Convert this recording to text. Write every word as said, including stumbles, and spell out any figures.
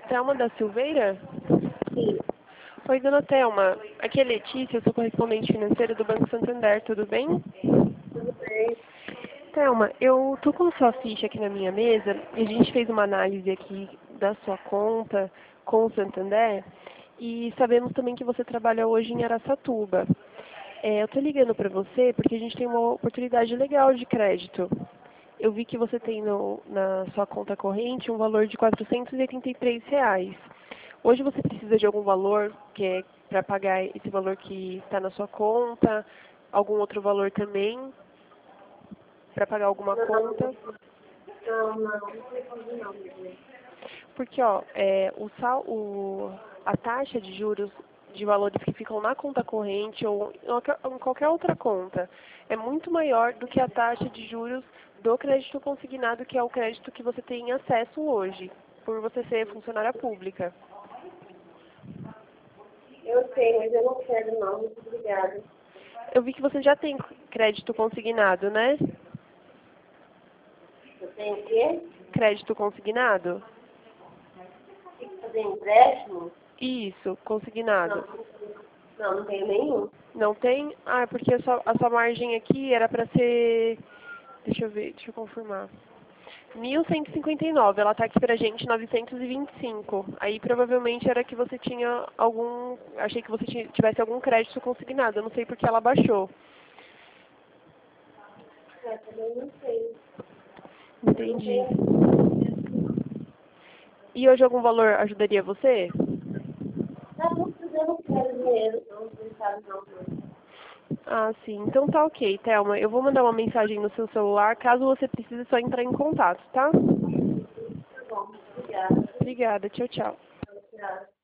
Thelma da Silveira? Sim, Oi, dona Thelma. Aqui é Letícia, eu sou correspondente financeira do Banco Santander, tudo bem? tudo bem. Thelma, eu tô com sua ficha aqui na minha mesa e a gente fez uma análise aqui da sua conta com o Santander e sabemos também que você trabalha hoje em Araçatuba. É, eu tô ligando para você porque a gente tem uma oportunidade legal de crédito. Eu vi que você tem no- na sua conta corrente um valor de quatrocentos e oitenta e três reais. Hoje você precisa de algum valor que é para pagar esse valor que está na sua conta, algum outro valor também para pagar alguma conta? Não, não, não respondi não, bebê. Porque ó, é, o sal, o, a taxa de juros de valores que ficam na conta corrente ou em qualquer em qualquer outra conta é muito maior do que a taxa de juros do crédito consignado, que é o crédito que você tem acesso hoje, por você ser funcionária pública. Eu sei, mas eu não quero não, muito obrigada. Eu vi que você já tem crédito consignado, né? Eu tenho o quê? Crédito consignado? Tem que fazer empréstimo? Isso, Não, consignado. não, não tenho nenhum. Não tem? Ah, é porque a sua, a sua margem aqui era para ser... Deixa eu ver, deixa eu confirmar. mil cento e cinquenta e nove, ela tá aqui pra gente novecentos e vinte e cinco. Aí provavelmente era que você tinha algum... Achei que você tinha- tivesse algum crédito consignado, eu não sei porque ela baixou. É, também não sei. Eu não Entendi. tenho. E hoje algum valor ajudaria você? Não, não precisa, eu não quero dinheiro, não, não sabe não. Não. Ah, sim. Então tá ok, Thelma. Eu vou mandar uma mensagem no seu celular, caso você precise só entrar em contato, tá? Tá bom, obrigada. Obrigada. Tchau, tchau. Obrigada.